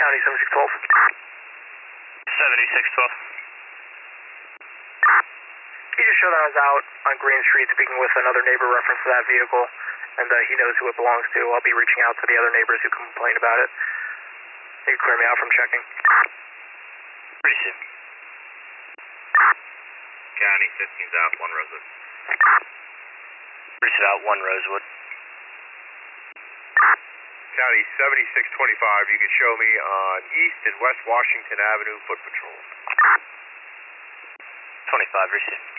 County 7612. 7612. He just showed that I was out on Green Street speaking with another neighbor reference to that vehicle, and he knows who it belongs to. I'll be reaching out to the other neighbors who complained about it. You can clear me out from checking. Pretty soon. County 15's out, 1 Rosewood. Pretty soon out, 1 Rosewood. County 7625, you can show me on East and West Washington Avenue foot patrol. 25, receive.